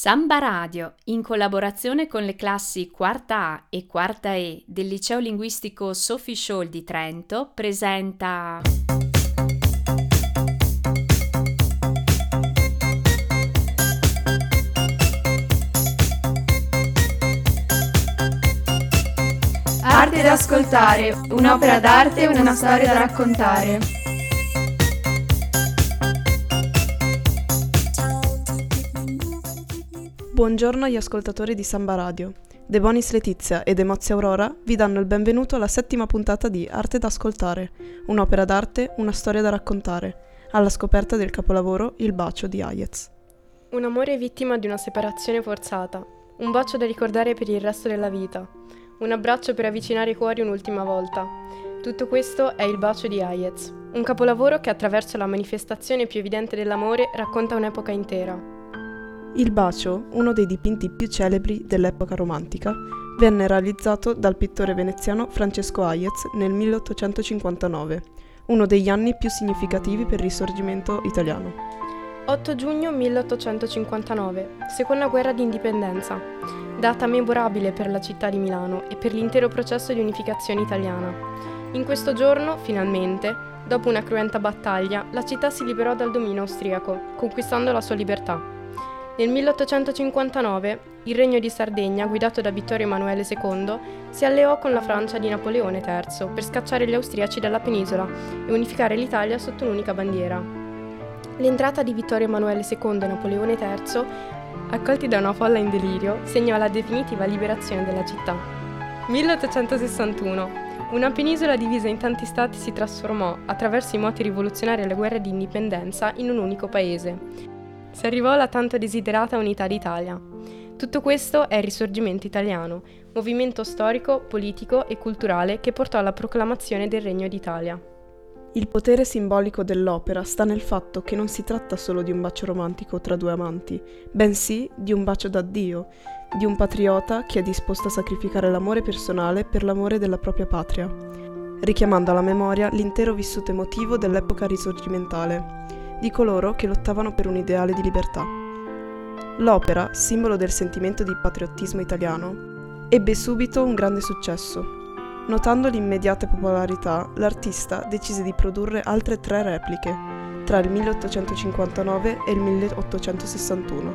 Samba Radio, in collaborazione con le classi Quarta A e Quarta E del Liceo Linguistico Sophie Scholl di Trento, presenta Arte da ascoltare, un'opera d'arte e una storia da raccontare. Buongiorno agli ascoltatori di Samba Radio. De Bonis Letizia ed Emozia Aurora vi danno il benvenuto alla 7ª puntata di Arte da ascoltare, un'opera d'arte, una storia da raccontare, alla scoperta del capolavoro Il bacio di Hayez. Un amore vittima di una separazione forzata, un bacio da ricordare per il resto della vita, un abbraccio per avvicinare i cuori un'ultima volta. Tutto questo è Il bacio di Hayez, un capolavoro che attraverso la manifestazione più evidente dell'amore racconta un'epoca intera. Il bacio, uno dei dipinti più celebri dell'epoca romantica, venne realizzato dal pittore veneziano Francesco Hayez nel 1859, uno degli anni più significativi per il Risorgimento italiano. 8 giugno 1859, seconda guerra d'indipendenza, data memorabile per la città di Milano e per l'intero processo di unificazione italiana. In questo giorno, finalmente, dopo una cruenta battaglia, la città si liberò dal dominio austriaco, conquistando la sua libertà. Nel 1859 il Regno di Sardegna, guidato da Vittorio Emanuele II, si alleò con la Francia di Napoleone III per scacciare gli austriaci dalla penisola e unificare l'Italia sotto un'unica bandiera. L'entrata di Vittorio Emanuele II e Napoleone III, accolti da una folla in delirio, segnò la definitiva liberazione della città. 1861. Una penisola divisa in tanti stati si trasformò, attraverso i moti rivoluzionari e le guerre di indipendenza, in un unico paese. Si arrivò alla tanto desiderata unità d'Italia. Tutto questo è il Risorgimento italiano, movimento storico, politico e culturale che portò alla proclamazione del Regno d'Italia. Il potere simbolico dell'opera sta nel fatto che non si tratta solo di un bacio romantico tra due amanti, bensì di un bacio d'addio, di un patriota che è disposto a sacrificare l'amore personale per l'amore della propria patria, richiamando alla memoria l'intero vissuto emotivo dell'epoca risorgimentale, di coloro che lottavano per un ideale di libertà. L'opera, simbolo del sentimento di patriottismo italiano, ebbe subito un grande successo. Notando l'immediata popolarità, l'artista decise di produrre altre 3 repliche, tra il 1859 e il 1861.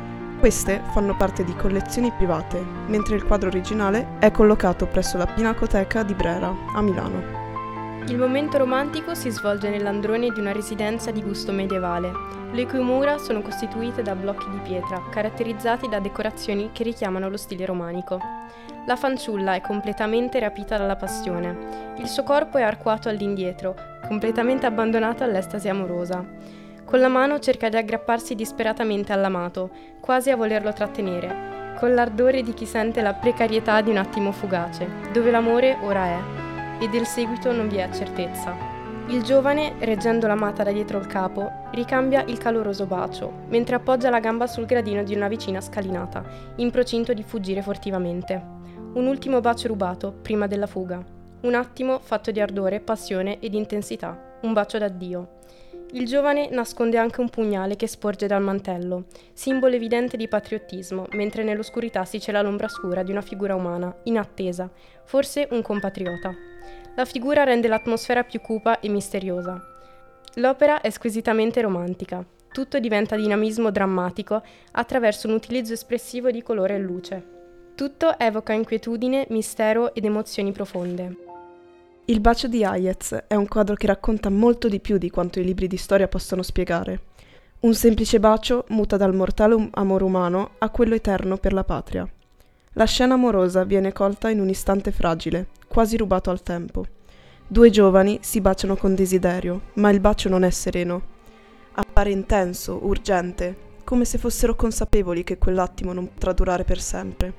Queste fanno parte di collezioni private, mentre il quadro originale è collocato presso la Pinacoteca di Brera, a Milano. Il momento romantico si svolge nell'androne di una residenza di gusto medievale, le cui mura sono costituite da blocchi di pietra, caratterizzati da decorazioni che richiamano lo stile romanico. La fanciulla è completamente rapita dalla passione. Il suo corpo è arcuato all'indietro, completamente abbandonato all'estasi amorosa. Con la mano cerca di aggrapparsi disperatamente all'amato, quasi a volerlo trattenere, con l'ardore di chi sente la precarietà di un attimo fugace, dove l'amore ora è, e del seguito non vi è certezza. Il giovane, reggendo l'amata da dietro il capo, ricambia il caloroso bacio, mentre appoggia la gamba sul gradino di una vicina scalinata, in procinto di fuggire furtivamente. Un ultimo bacio rubato, prima della fuga. Un attimo fatto di ardore, passione ed intensità. Un bacio d'addio. Il giovane nasconde anche un pugnale che sporge dal mantello, simbolo evidente di patriottismo, mentre nell'oscurità si cela l'ombra scura di una figura umana, in attesa, forse un compatriota. La figura rende l'atmosfera più cupa e misteriosa. L'opera è squisitamente romantica. Tutto diventa dinamismo drammatico attraverso un utilizzo espressivo di colore e luce. Tutto evoca inquietudine, mistero ed emozioni profonde. Il bacio di Hayez è un quadro che racconta molto di più di quanto i libri di storia possono spiegare. Un semplice bacio muta dal mortale amore umano a quello eterno per la patria. La scena amorosa viene colta in un istante fragile, quasi rubato al tempo. 2 giovani si baciano con desiderio, ma il bacio non è sereno. Appare intenso, urgente, come se fossero consapevoli che quell'attimo non potrà durare per sempre.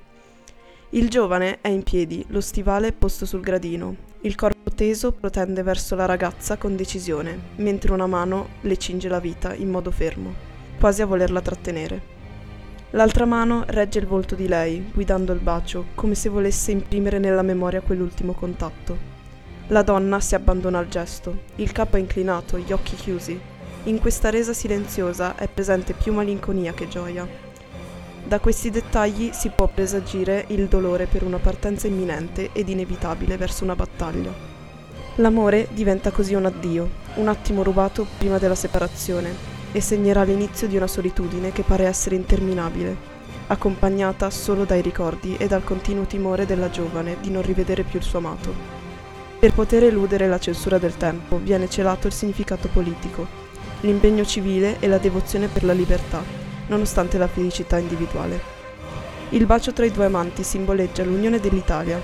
Il giovane è in piedi, lo stivale posto sul gradino. Il corpo teso protende verso la ragazza con decisione, mentre una mano le cinge la vita in modo fermo, quasi a volerla trattenere. L'altra mano regge il volto di lei, guidando il bacio, come se volesse imprimere nella memoria quell'ultimo contatto. La donna si abbandona al gesto, il capo è inclinato, gli occhi chiusi. In questa resa silenziosa è presente più malinconia che gioia. Da questi dettagli si può presagire il dolore per una partenza imminente ed inevitabile verso una battaglia. L'amore diventa così un addio, un attimo rubato prima della separazione, e segnerà l'inizio di una solitudine che pare essere interminabile, accompagnata solo dai ricordi e dal continuo timore della giovane di non rivedere più il suo amato. Per poter eludere la censura del tempo viene celato il significato politico, l'impegno civile e la devozione per la libertà, nonostante la felicità individuale. Il bacio tra i due amanti simboleggia l'unione dell'Italia.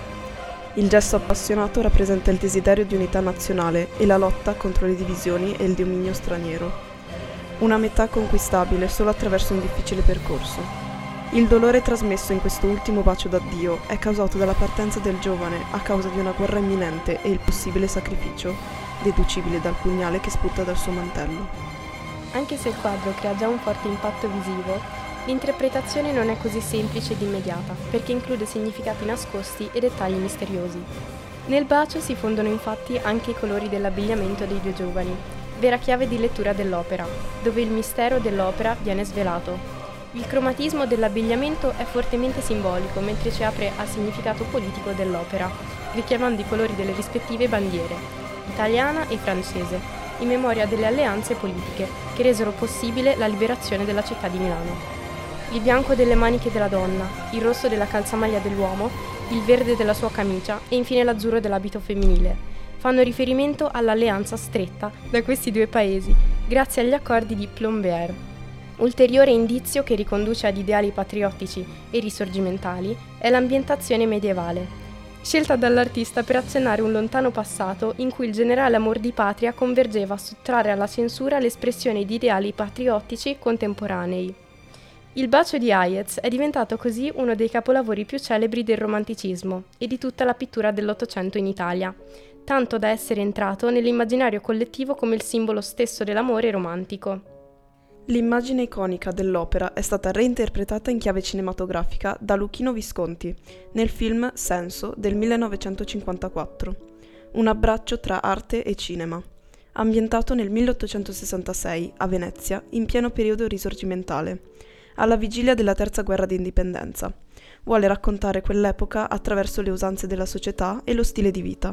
Il gesto appassionato rappresenta il desiderio di unità nazionale e la lotta contro le divisioni e il dominio straniero. Una metà conquistabile solo attraverso un difficile percorso. Il dolore trasmesso in questo ultimo bacio d'addio è causato dalla partenza del giovane a causa di una guerra imminente e il possibile sacrificio, deducibile dal pugnale che sputta dal suo mantello. Anche se il quadro crea già un forte impatto visivo, l'interpretazione non è così semplice ed immediata, perché include significati nascosti e dettagli misteriosi. Nel bacio si fondono infatti anche i colori dell'abbigliamento dei due giovani, vera chiave di lettura dell'opera, dove il mistero dell'opera viene svelato. Il cromatismo dell'abbigliamento è fortemente simbolico, mentre ci apre al significato politico dell'opera, richiamando i colori delle rispettive bandiere, italiana e francese, in memoria delle alleanze politiche che resero possibile la liberazione della città di Milano. Il bianco delle maniche della donna, il rosso della calzamaglia dell'uomo, il verde della sua camicia e infine l'azzurro dell'abito femminile fanno riferimento all'alleanza stretta da questi due paesi grazie agli accordi di Plombières. Ulteriore indizio che riconduce ad ideali patriottici e risorgimentali è l'ambientazione medievale, scelta dall'artista per accennare un lontano passato in cui il generale amor di patria convergeva a sottrarre alla censura l'espressione di ideali patriottici contemporanei. Il bacio di Hayez è diventato così uno dei capolavori più celebri del romanticismo e di tutta la pittura dell'Ottocento in Italia, tanto da essere entrato nell'immaginario collettivo come il simbolo stesso dell'amore romantico. L'immagine iconica dell'opera è stata reinterpretata in chiave cinematografica da Luchino Visconti nel film Senso del 1954, un abbraccio tra arte e cinema, ambientato nel 1866 a Venezia in pieno periodo risorgimentale, alla vigilia della Terza Guerra d'Indipendenza. Vuole raccontare quell'epoca attraverso le usanze della società e lo stile di vita.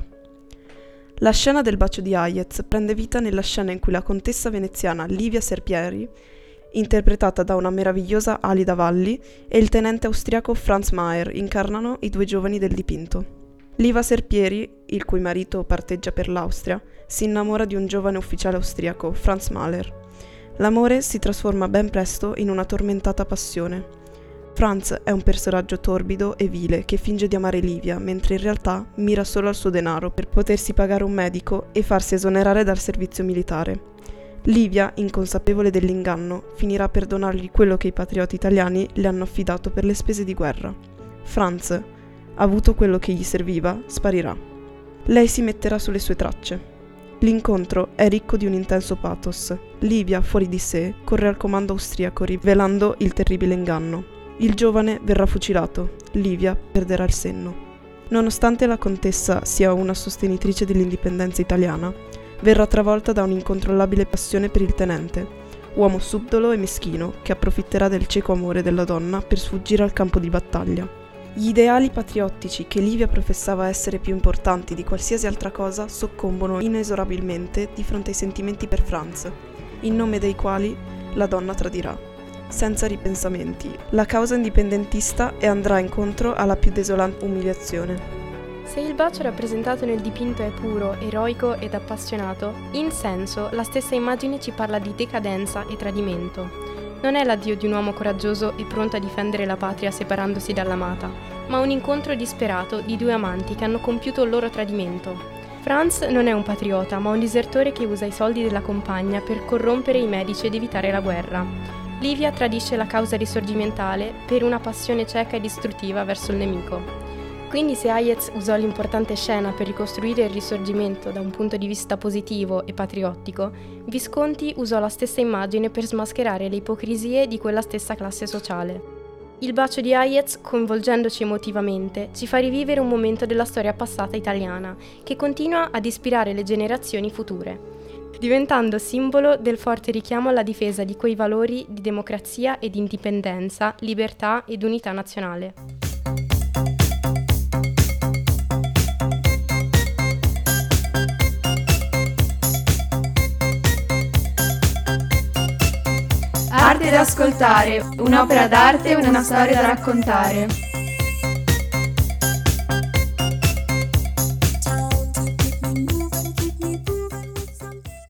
La scena del bacio di Hayez prende vita nella scena in cui la contessa veneziana Livia Serpieri, interpretata da una meravigliosa Alida Valli, e il tenente austriaco Franz Mayer incarnano i due giovani del dipinto. Liva Serpieri, il cui marito parteggia per l'Austria, si innamora di un giovane ufficiale austriaco, Franz Mahler. L'amore si trasforma ben presto in una tormentata passione. Franz è un personaggio torbido e vile che finge di amare Livia, mentre in realtà mira solo al suo denaro per potersi pagare un medico e farsi esonerare dal servizio militare. Livia, inconsapevole dell'inganno, finirà per donargli quello che i patrioti italiani le hanno affidato per le spese di guerra. Franz, avuto quello che gli serviva, sparirà. Lei si metterà sulle sue tracce. L'incontro è ricco di un intenso pathos. Livia, fuori di sé, corre al comando austriaco rivelando il terribile inganno. Il giovane verrà fucilato, Livia perderà il senno. Nonostante la contessa sia una sostenitrice dell'indipendenza italiana, verrà travolta da un'incontrollabile passione per il tenente, uomo subdolo e meschino che approfitterà del cieco amore della donna per sfuggire al campo di battaglia. Gli ideali patriottici che Livia professava essere più importanti di qualsiasi altra cosa soccombono inesorabilmente di fronte ai sentimenti per Franz, in nome dei quali la donna tradirà. Senza ripensamenti, la causa indipendentista e andrà incontro alla più desolante umiliazione. Se il bacio rappresentato nel dipinto è puro, eroico ed appassionato, in Senso la stessa immagine ci parla di decadenza e tradimento. Non è l'addio di un uomo coraggioso e pronto a difendere la patria separandosi dall'amata, ma un incontro disperato di due amanti che hanno compiuto il loro tradimento. Franz non è un patriota, ma un disertore che usa i soldi della compagna per corrompere i medici ed evitare la guerra. Livia tradisce la causa risorgimentale per una passione cieca e distruttiva verso il nemico. Quindi se Hayez usò l'importante scena per ricostruire il risorgimento da un punto di vista positivo e patriottico, Visconti usò la stessa immagine per smascherare le ipocrisie di quella stessa classe sociale. Il bacio di Hayez, coinvolgendoci emotivamente, ci fa rivivere un momento della storia passata italiana, che continua ad ispirare le generazioni future. diventando simbolo del forte richiamo alla difesa di quei valori di democrazia ed indipendenza, libertà ed unità nazionale. Arte da ascoltare, un'opera d'arte e una storia da raccontare.